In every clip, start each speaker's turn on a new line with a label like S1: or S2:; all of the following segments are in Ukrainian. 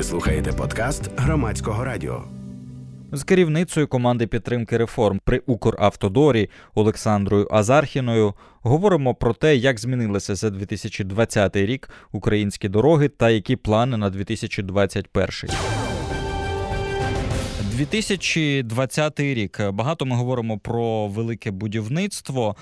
S1: Ви слухаєте подкаст Громадського радіо.
S2: З керівницею команди підтримки реформ при Укравтодорі Олександрою Азархіною говоримо про те, як змінилися за 2020 рік українські дороги та які плани на 2021. 2020 рік. Багато ми говоримо про велике будівництво.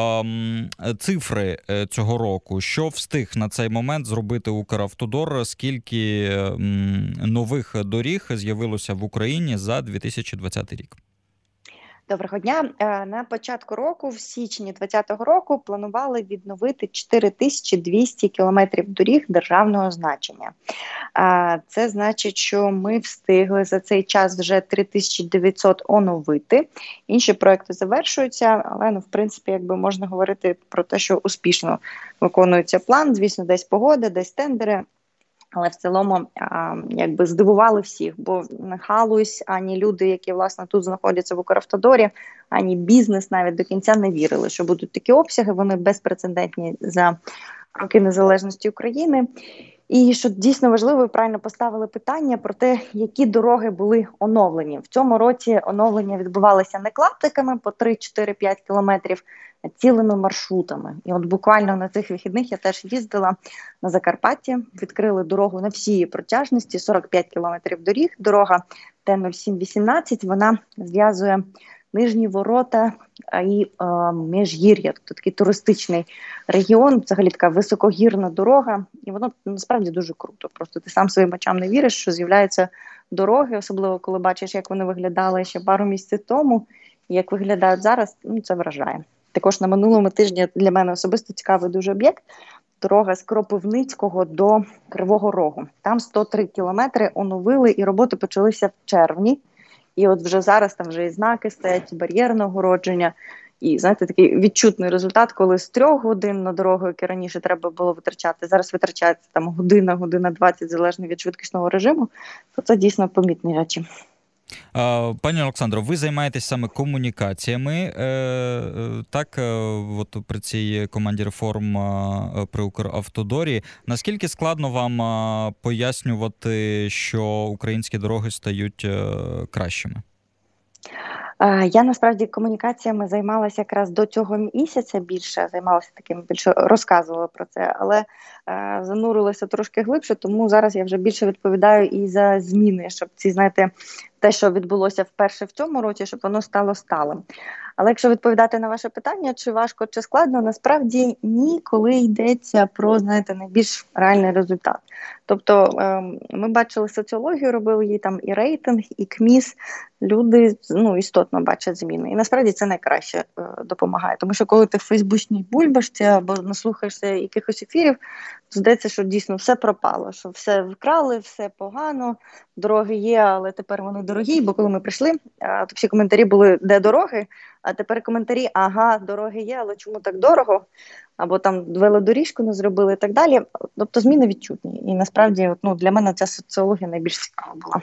S2: Цифри цього року. Що встиг на цей момент зробити Укравтодор? Скільки нових доріг з'явилося в Україні за 2020 рік?
S3: Доброго дня. На початку року, в січні 2020 року, планували відновити 4200 кілометрів доріг державного значення. Це значить, що ми встигли за цей час вже 3900 оновити. Інші проекти завершуються, але, в принципі, можна говорити про те, що успішно виконується план. Звісно, десь погода, десь тендери. Але в цілому, здивували всіх, бо не галузь, ані люди, які, власне, тут знаходяться в Укравтодорі, ані бізнес навіть до кінця не вірили, що будуть такі обсяги, вони безпрецедентні за роки незалежності України. І, що дійсно важливо, ви правильно поставили питання про те, які дороги були оновлені. В цьому році оновлення відбувалися не клаптиками по 3-4-5 кілометрів, а цілими маршрутами. І от буквально на цих вихідних я теж їздила на Закарпатті, відкрили дорогу на всій її протяжності, 45 кілометрів доріг. Дорога Т-07-18, вона зв'язує Нижні Ворота і Міжгір'я, тобто такий туристичний регіон, взагалі така високогірна дорога, і воно насправді дуже круто. Просто ти сам своїм очам не віриш, що з'являються дороги, особливо коли бачиш, як вони виглядали ще пару місяців тому, і як виглядають зараз, це вражає. Також на минулому тижні для мене особисто цікавий дуже об'єкт – дорога з Кропивницького до Кривого Рогу. Там 103 кілометри оновили, і роботи почалися в червні. І от вже зараз там вже і знаки стоять, і бар'єрне огородження. І, знаєте, такий відчутний результат, коли з 3 годин на дорогу, яке раніше треба було витрачати, зараз витрачається там година 20, залежно від швидкісного режиму, то це дійсно помітні речі.
S2: Пані Олександро, ви займаєтесь саме комунікаціями, от при цій команді реформ при Укравтодорі. Наскільки складно вам пояснювати, що українські дороги стають кращими?
S3: Я, насправді, комунікаціями займалася якраз до цього місяця більше, більше розказувала про це, але занурилася трошки глибше, тому зараз я вже більше відповідаю і за зміни, щоб ці, знаєте, те, що відбулося вперше в цьому році, щоб воно стало сталим. Але якщо відповідати на ваше питання, чи важко, чи складно, насправді ні, коли йдеться про, знаєте, найбільш реальний результат. Тобто ми бачили соціологію, робили її там і рейтинг, і КМІС, люди істотно бачать зміни. І насправді це найкраще допомагає. Тому що коли ти в фейсбучній бульбашці або наслухаєшся якихось ефірів, то здається, що дійсно все пропало, що все вкрали, все погано, дороги є, але тепер вони дорогі. Бо коли ми прийшли, то всі коментарі були, де дороги, а тепер коментарі, дороги є, але чому так дорого? Або там велодоріжку не зробили і так далі. Тобто зміни відчутні. І насправді для мене ця соціологія найбільш цікава була.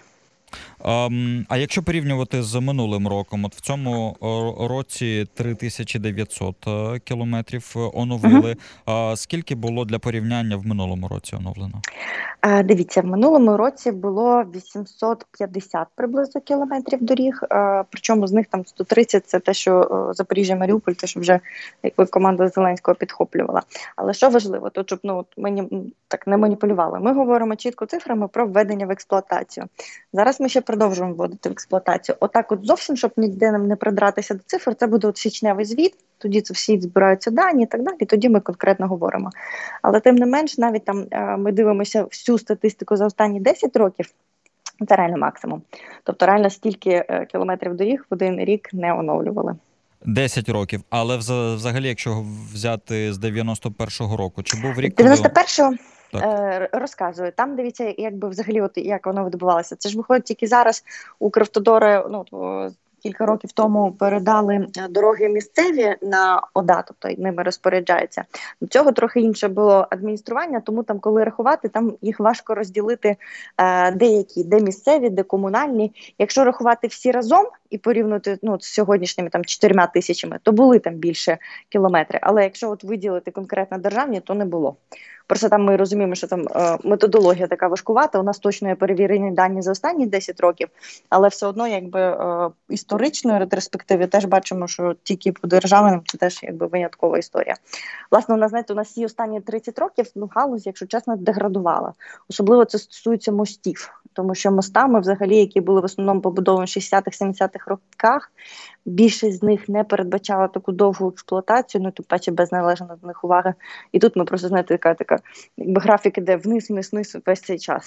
S2: А якщо порівнювати з минулим роком, от в цьому році 3900 кілометрів оновили. Скільки було для порівняння в минулому році оновлено?
S3: Дивіться, в минулому році було 850 приблизно кілометрів доріг, причому з них там 130 – це те, що Запоріжжя-Маріуполь, те, що вже команда Зеленського підхоплювала. Але що важливо, то щоб ми так не маніпулювали. Ми говоримо чітко цифрами про введення в експлуатацію. Зараз ми ще продовжуємо вводити в експлуатацію. Отак от зовсім, щоб ніде нам не придратися до цифр, це буде січневий звіт, тоді це всі збираються дані і так далі, тоді ми конкретно говоримо. Але тим не менш, навіть там ми дивимося всю статистику за останні 10 років, це реально максимум. Тобто реально стільки кілометрів доріг в один рік не оновлювали.
S2: 10 років. Але взагалі, якщо взяти з 91-го року, чи був рік?
S3: 91-го? Розказую. Там, дивіться, взагалі, як воно відбувалося. Це ж виходить тільки зараз Укравтодори, кілька років тому передали дороги місцеві на ОДА, тобто ними розпоряджаються. До цього трохи інше було адміністрування, тому там, коли рахувати, там їх важко розділити деякі, де місцеві, де комунальні. Якщо рахувати всі разом і порівняти з сьогоднішніми 4 тисячами, то були там більше кілометри. Але якщо виділити конкретно державні, то не було. Просто там ми розуміємо, що там методологія така важкувата, у нас точно є перевірені дані за останні 10 років, але все одно якби історичної ретроспективи теж бачимо, що тільки по державним це теж якби виняткова історія. Власне, у нас всі останні 30 років галузь, якщо чесно, деградувала. Особливо це стосується мостів, тому що мостами взагалі, які були в основному побудовані в 60-70-х роках, більшість з них не передбачала таку довгу експлуатацію, тим паче без належної до них уваги. І тут ми просто, знаєте, така якби графік іде вниз весь цей час.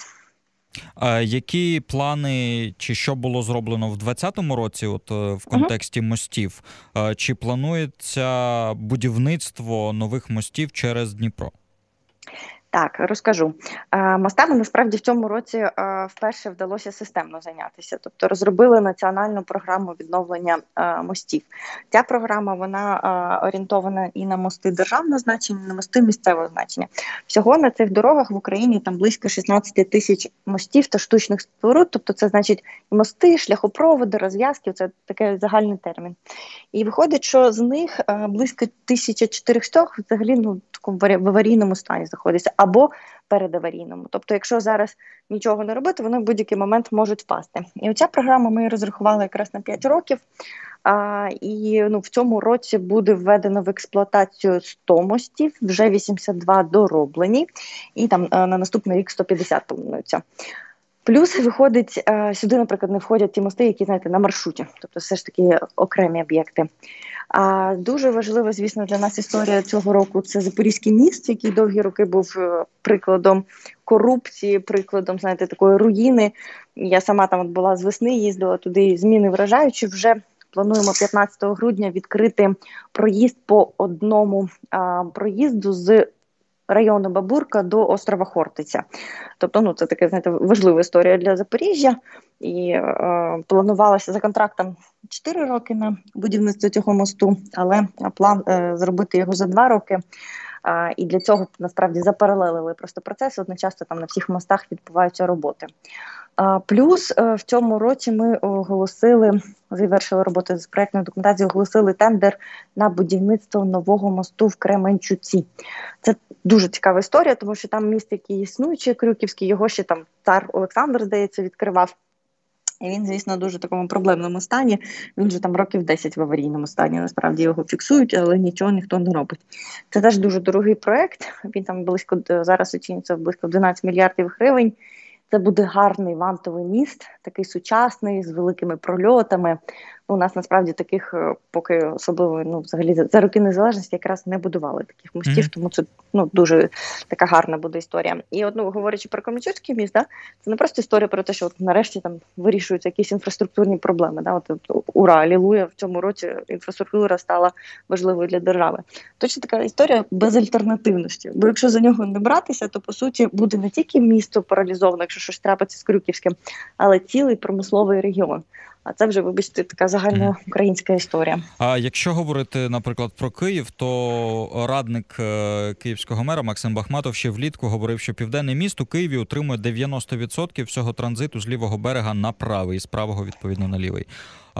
S2: Які плани, чи що було зроблено в 2020 році, в контексті мостів? Чи планується будівництво нових мостів через Дніпро?
S3: Так, розкажу. Мостами насправді в цьому році вперше вдалося системно зайнятися. Тобто розробили національну програму відновлення мостів. Ця програма, вона орієнтована і на мости державного значення, і на мости місцевого значення. Всього на цих дорогах в Україні там близько 16 тисяч мостів та штучних споруд. Тобто це значить мости, шляхопроводи, розв'язки, це такий загальний термін. І виходить, що з них близько 1400 взагалі в такому в аварійному стані знаходяться або передаварійному. Тобто, якщо зараз нічого не робити, вони в будь-який момент можуть впасти. І оця програма ми розрахували якраз на 5 років. І в цьому році буде введено в експлуатацію 100 мостів, вже 82 дороблені, і там на наступний рік 150 плануються. Плюс виходить, сюди, наприклад, не входять ті мости, які, знаєте, на маршруті, тобто все ж таки окремі об'єкти. Дуже важлива, звісно, для нас історія цього року – це Запорізький міст, який довгі роки був прикладом корупції, прикладом, знаєте, такої руїни. Я сама там була з весни, їздила туди, зміни вражаючі. Вже плануємо 15 грудня відкрити проїзд по одному проїзду з району Бабурка до острова Хортиця. Тобто, це така, знаєте, важлива історія для Запоріжжя. І планувалося за контрактом 4 роки на будівництво цього мосту, але план зробити його за 2 роки. І для цього, насправді, запаралелили просто процес. Одночасно там на всіх мостах відбуваються роботи. Плюс в цьому році ми завершили роботу з проєктною документацією, оголосили тендер на будівництво нового мосту в Кременчуці. Це дуже цікава історія, тому що там міст, який існуючий, Крюківський, його ще там цар Олександр, здається, відкривав. І він, звісно, дуже в такому проблемному стані. Він вже там років 10 в аварійному стані. Насправді його фіксують, але нічого ніхто не робить. Це теж дуже дорогий проєкт. Він там зараз оцінюється близько 12 мільярдів гривень. Це буде гарний вантовий міст, такий сучасний, з великими прольотами. У нас насправді таких поки особливо, взагалі за роки незалежності якраз не будували таких мостів, тому це дуже така гарна буде історія. І говорячи про Кременчуцький міст, це не просто історія про те, що нарешті там вирішуються якісь інфраструктурні проблеми. Ура, алілуя, в цьому році інфраструктура стала важливою для держави. Точно така історія безальтернативності. Бо якщо за нього не братися, то по суті буде не тільки місто паралізовано, якщо щось трапиться з Крюківським, але цілий промисловий регіон. А це вже, вибачте, така загальноукраїнська історія. А
S2: якщо говорити, наприклад, про Київ, то радник київського мера Максим Бахматов ще влітку говорив, що Південний міст у Києві утримує 90% всього транзиту з лівого берега на правий, з правого, відповідно, на лівий.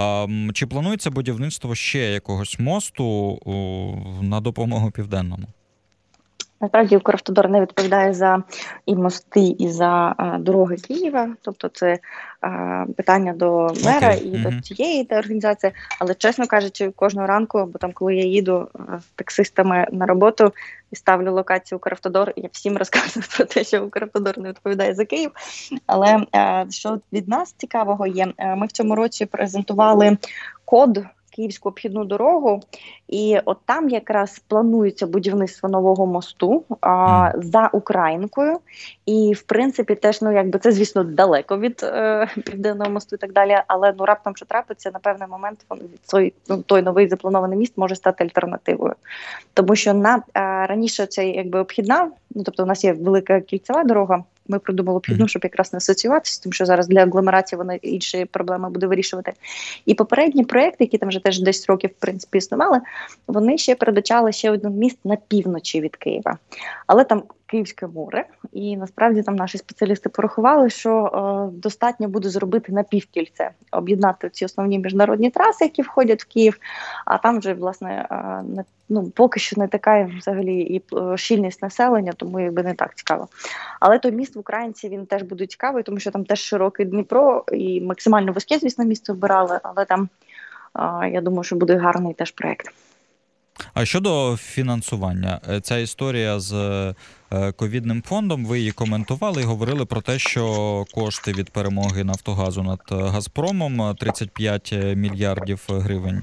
S2: Чи планується будівництво ще якогось мосту на допомогу Південному?
S3: Насправді Укравтодор не відповідає за і мости, і за дороги Києва. Тобто це питання до мера і до цієї організації. Але, чесно кажучи, кожного ранку, або там, коли я їду з таксистами на роботу і ставлю локацію Укравтодор, я всім розказую про те, що Укравтодор не відповідає за Київ. Але що від нас цікавого є, ми в цьому році презентували код Київську обхідну дорогу, і от там якраз планується будівництво нового мосту за Українкою, і в принципі теж, це, звісно, далеко від Південного мосту і так далі, але раптом, що трапиться, на певний момент той новий запланований міст може стати альтернативою. Тому що раніше це обхідна, тобто у нас є велика кільцева дорога, ми придумали обхідну, щоб якраз не асоціюватися, тому що зараз для агломерації вона інші проблеми буде вирішувати. І попередні проєкти, які там вже теж 10 років, в принципі, існували, вони ще передбачали ще один міст на півночі від Києва. Але там Київське море, і насправді там наші спеціалісти порахували, що достатньо буде зробити напівкільце, об'єднати ці основні міжнародні траси, які входять в Київ, а там вже, власне, поки що не така взагалі і щільність населення, тому якби не так цікаво. Але той міст в Українці, він теж буде цікавий, тому що там теж широкий Дніпро, і максимально вузьке, звісно, місце обирали, але там, я думаю, що буде гарний теж проєкт.
S2: А щодо фінансування, ця історія з ковідним фондом, ви її коментували і говорили про те, що кошти від перемоги Нафтогазу над Газпромом, 35 мільярдів гривень,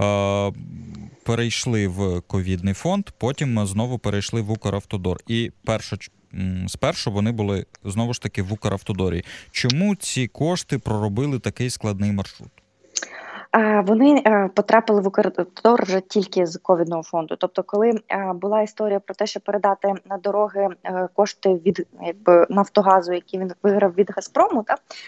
S2: перейшли в ковідний фонд, потім знову перейшли в Укравтодор. І спершу вони були знову ж таки в Укравтодорі. Чому ці кошти проробили такий складний маршрут?
S3: Вони потрапили в Укравтодор вже тільки з ковідного фонду. Тобто, коли була історія про те, що передати на дороги кошти від Нафтогазу, які він виграв від Газпрому,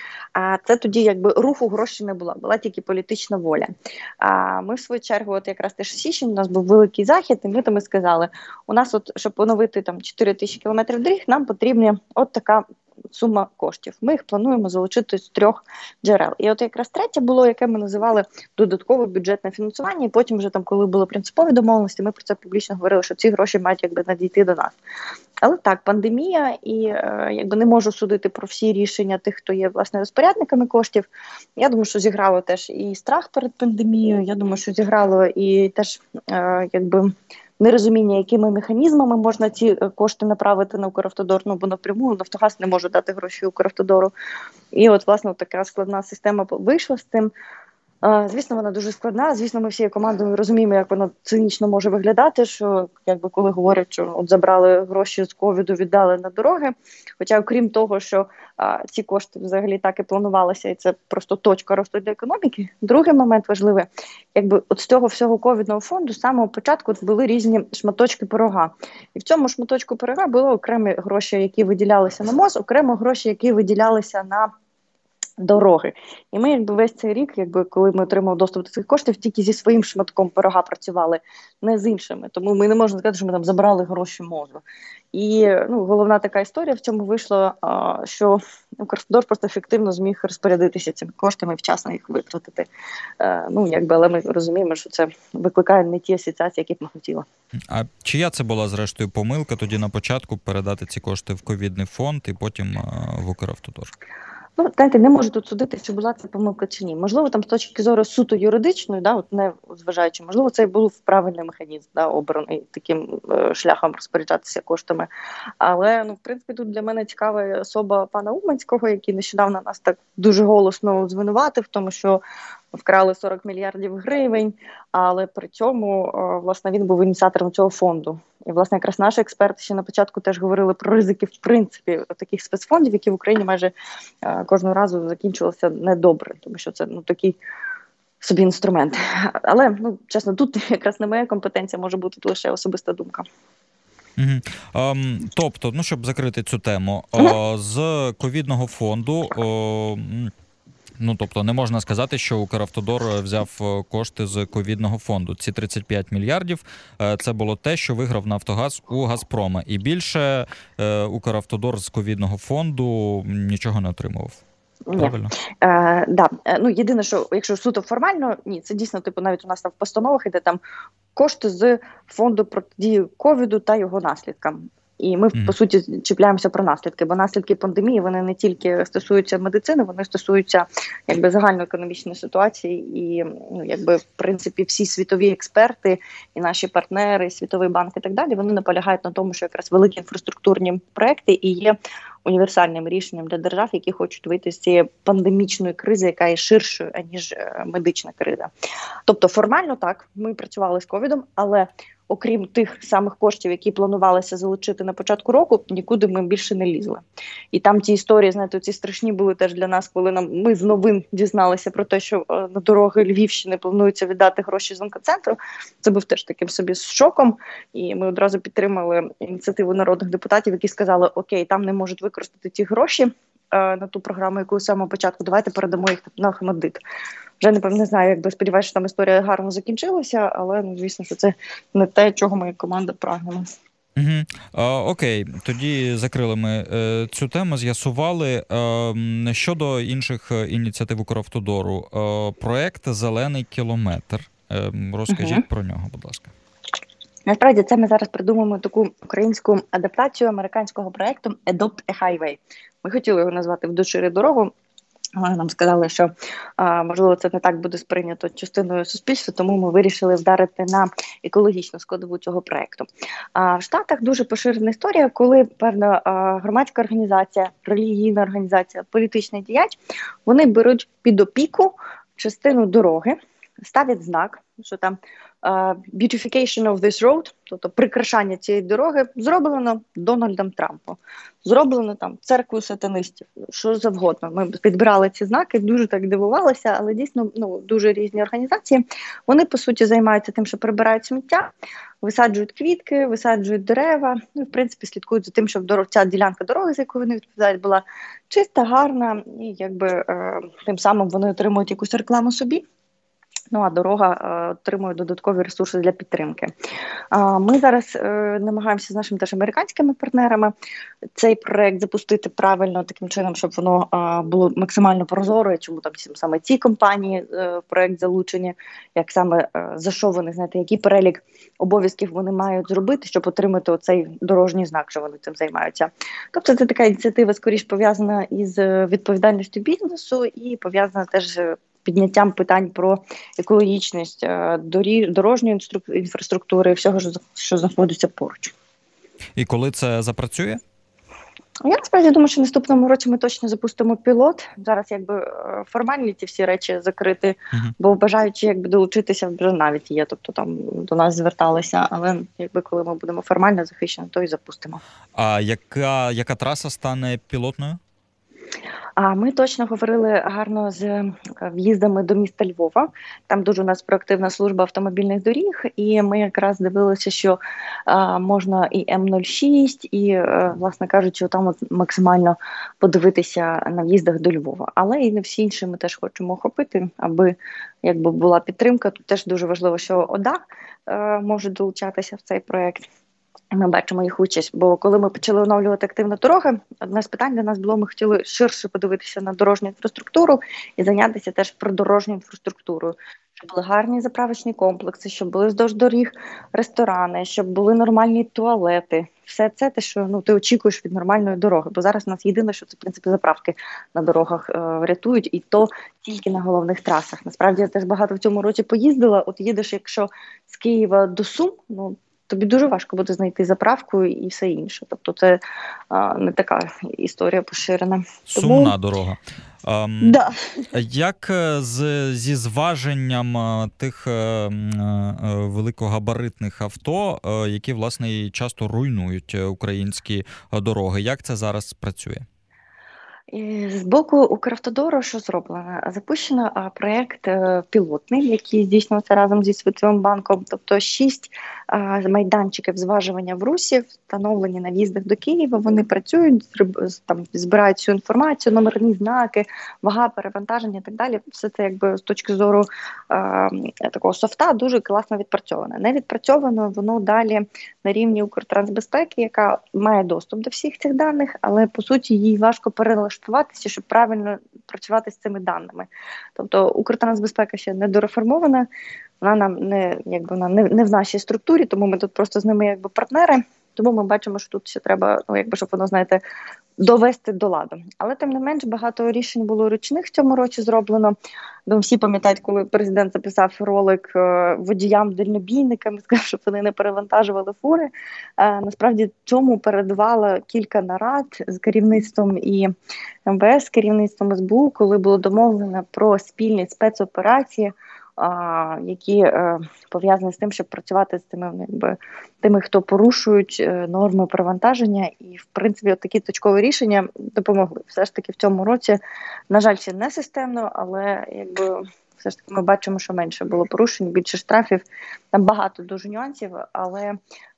S3: це тоді руху грошей не було, була тільки політична воля. Ми в свою чергу, от якраз теж в січні, у нас був великий захід, і ми сказали, у нас, щоб поновити 4 тисячі кілометрів доріг, нам потрібна от така сума коштів. Ми їх плануємо залучити з 3 джерел. І от якраз третє було, яке ми називали додаткове бюджетне фінансування, і потім вже коли були принципові домовленості, ми про це публічно говорили, що ці гроші мають надійти до нас. Але так, пандемія, і не можу судити про всі рішення тих, хто є, власне, розпорядниками коштів. Я думаю, що зіграло теж і страх перед пандемією, я думаю, що зіграло і теж, нерозуміння, якими механізмами можна ці кошти направити на Укравтодор, бо напряму Нафтогаз не може дати гроші Укравтодору. І от, власне, така складна система вийшла з цим. Звісно, вона дуже складна. Звісно, ми всією командою розуміємо, як вона цинічно може виглядати, що коли говорять, що от забрали гроші з ковіду, віддали на дороги. Хоча, окрім того, що ці кошти взагалі так і планувалися, і це просто точка росту для економіки. Другий момент важливий, от з цього всього ковідного фонду з самого початку були різні шматочки пирога. І в цьому шматочку пирога були окремі гроші, які виділялися на МОЗ, окремо гроші, які виділялися на дороги. І ми весь цей рік, коли ми отримали доступ до цих коштів, тільки зі своїм шматком пирога працювали, не з іншими. Тому ми не можемо сказати, що ми там забрали гроші МОЗу. І головна така історія в цьому вийшла, що Укравтодор просто ефективно зміг розпорядитися цими коштами і вчасно їх витратити. Але ми розуміємо, що це викликає не ті асоціації, які б ми хотіли.
S2: А чия це була, зрештою, помилка тоді на початку передати ці кошти в ковідний фонд і потім в Укравтодор?
S3: Не можу тут судити, чи була це помилка чи ні. Можливо, там з точки зору суто юридичної, не зважаючи, можливо, це був правильний механізм, обраний таким шляхом розпоряджатися коштами. Але, в принципі, тут для мене цікава особа пана Уманського, який нещодавно нас так дуже голосно звинуватив в тому, що вкрали 40 мільярдів гривень, але при цьому, власне, він був ініціатором цього фонду. І, власне, якраз наші експерти ще на початку теж говорили про ризики, в принципі, таких спецфондів, які в Україні майже кожного разу закінчувалися недобре, тому що це такий собі інструмент. Але, чесно, тут якраз не моя компетенція, може бути лише особиста думка.
S2: Тобто, щоб закрити цю тему, з ковідного фонду... Тобто не можна сказати, що Укравтодор взяв кошти з ковідного фонду. Ці 35 мільярдів – це було те, що виграв Нафтогаз у Газпрома. І більше Укравтодор з ковідного фонду нічого не отримував. Правильно?
S3: Єдине, що якщо суто формально, ні, це дійсно, навіть у нас там в постановах іде там кошти з фонду протидії ковіду та його наслідкам. І ми, по суті, чіпляємося про наслідки, бо наслідки пандемії, вони не тільки стосуються медицини, вони стосуються загальноекономічної ситуації і, в принципі, всі світові експерти і наші партнери, Світовий банк і так далі, вони наполягають на тому, що якраз великі інфраструктурні проекти і є універсальним рішенням для держав, які хочуть вийти з цієї пандемічної кризи, яка є ширшою, аніж медична криза. Тобто формально так, ми працювали з ковідом, але окрім тих самих коштів, які планувалися залучити на початку року, нікуди ми більше не лізли. І там ті історії, ці страшні були теж для нас, коли ми з новин дізналися про те, що на дороги Львівщини планується віддати гроші з онкоцентру. Це був теж таким собі шоком. І ми одразу підтримали ініціативу народних депутатів, які сказали, окей, там не можуть використати ті гроші на ту програму, яку з самого початку, давайте передамо їх на Охмаддит. Вже не знаю, сподіваюся, що там історія гарно закінчилася, але, звісно, що це не те, чого ми як команда прагнемо.
S2: Окей, тоді закрили ми цю тему, з'ясували. Щодо інших ініціатив Укравтодору, проект «Зелений кілометр». Розкажіть про нього, будь ласка.
S3: Насправді, це ми зараз придумуємо таку українську адаптацію американського проєкту Adopt a Highway. Ми хотіли його назвати «Вдушири дорогу», але нам сказали, що, можливо, це не так буде сприйнято частиною суспільства, тому ми вирішили вдарити на екологічну складову цього проєкту. В Штатах дуже поширена історія, коли певна громадська організація, релігійна організація, політичний діяч, вони беруть під опіку частину дороги, ставлять знак, що там beautification of this road, тобто прикрашання цієї дороги, зроблено Дональдом Трампом, зроблено там церквою сатанистів, що завгодно. Ми підбирали ці знаки, дуже так дивувалися, але дійсно дуже різні організації. Вони, по суті, займаються тим, що прибирають сміття, висаджують квітки, висаджують дерева, в принципі, слідкують за тим, щоб ця ділянка дороги, за яку вони відповідають, була чиста, гарна, і тим самим вони отримують якусь рекламу собі. А дорога отримує додаткові ресурси для підтримки. Ми зараз намагаємося з нашими теж американськими партнерами цей проект запустити правильно, таким чином, щоб воно було максимально прозоро, чому там саме ці компанії в проект залучені, як саме за що вони, знаєте, який перелік обов'язків вони мають зробити, щоб отримати оцей дорожній знак, що вони цим займаються. Тобто це така ініціатива скоріш пов'язана із відповідальністю бізнесу і пов'язана теж підняттям питань про екологічність дорожньої інфраструктури і всього, що знаходиться поруч.
S2: І коли це запрацює?
S3: Я насправді думаю, що наступному році ми точно запустимо пілот. Зараз формальні ці всі речі закриті, бо бажаючи долучитися вже навіть є, тобто там до нас зверталися, але коли ми будемо формально захищені, то і запустимо.
S2: А яка траса стане пілотною?
S3: Ми точно говорили гарно з в'їздами до міста Львова. Там дуже у нас проактивна служба автомобільних доріг, і ми якраз дивилися, що можна і М06, і, власне кажучи, там максимально подивитися на в'їздах до Львова. Але і не всі інші ми теж хочемо охопити, аби була підтримка. Тут теж дуже важливо, що ОДА може долучатися в цей проєкт. Ми бачимо їх участь, бо коли ми почали оновлювати активно дороги, одне з питань для нас було, ми хотіли ширше подивитися на дорожню інфраструктуру і зайнятися теж придорожньою інфраструктурою, щоб були гарні заправочні комплекси, щоб були вздовж доріг ресторани, щоб були нормальні туалети. Все це те, що ти очікуєш від нормальної дороги, бо зараз у нас єдине, що це, в принципі, заправки на дорогах рятують, і то тільки на головних трасах. Насправді, я теж багато в цьому році поїздила, от їдеш, якщо з Києва до Сум, тобі дуже важко буде знайти заправку і все інше. Тобто це не така історія поширена.
S2: Сумна дорога.
S3: Да.
S2: Як зі зваженням тих великогабаритних авто, які, власне, і часто руйнують українські дороги? Як це зараз працює?
S3: З боку Укравтодору що зроблено? Запущено проєкт пілотний, який здійснюється разом зі Світовим банком. Тобто 6 майданчиків зважування в Русі встановлені на в'їздах до Києва. Вони працюють, там збирають всю інформацію, номерні знаки, вага, перевантаження і так далі. Все це з точки зору такого софта дуже класно відпрацьовано. Не відпрацьовано воно далі на рівні Укртрансбезпеки, яка має доступ до всіх цих даних, але по суті їй важко перелаштуватися, щоб правильно працювати з цими даними. Тобто Укртрансбезпека ще не дореформована, вона нам не в нашій структурі, тому ми тут просто з ними партнери. Тому ми бачимо, що тут ще треба, щоб воно, знаєте, довести до ладу. Але, тим не менш, багато рішень було ручних в цьому році зроблено. Всі пам'ятають, коли президент записав ролик водіям-дальнобійникам, сказав, щоб вони не перевантажували фури. Насправді, цьому передувало кілька нарад з керівництвом і МВС, з керівництвом СБУ, коли було домовлено про спільні спецоперації, які пов'язані з тим, щоб працювати з тими, хто порушують норми перевантаження. І, в принципі, такі точкові рішення допомогли. Все ж таки в цьому році, на жаль, ще не системно, але все ж таки ми бачимо, що менше було порушень, більше штрафів. Там багато дуже нюансів, але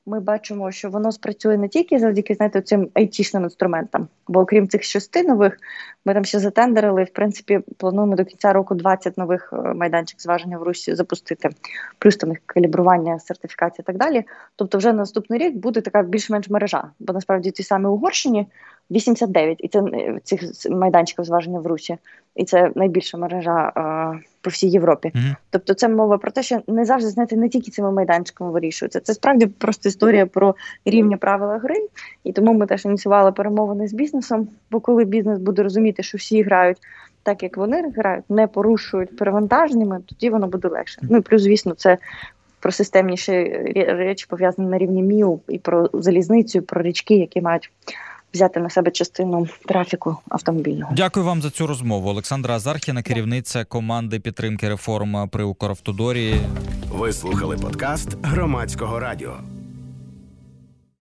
S3: ми бачимо, що воно спрацює не тільки завдяки, знаєте, цим айтішним інструментам, бо окрім цих 6 нових, ми там ще затендерили, в принципі, плануємо до кінця року 20 нових майданчик зваження в Русі запустити, плюс там їх калібрування, сертифікація і так далі. Тобто вже наступний рік буде така більш-менш мережа, бо насправді ті самі Угорщині 89, і це цих майданчиків зваження в Русі, і це найбільша мережа по всій Європі. Тобто це мова про те, що не завжди, знаєте, не тільки цими майданчиками вирішується. Це справді просто історія про рівні правила гри, і тому ми теж ініціювали перемовини з бізнесом, бо коли бізнес буде розуміти, що всі грають так, як вони грають, не порушують перевантаженнями, тоді воно буде легше. Ну і плюс, звісно, це про системніші речі, пов'язані на рівні МІУ, і про залізницю, і про річки, які мають взяти на себе частину трафіку автомобільного.
S2: Дякую вам за цю розмову. Олександра Азархіна, керівниця команди підтримки реформ при Укравтодорі.
S1: Ви слухали подкаст Громадського радіо.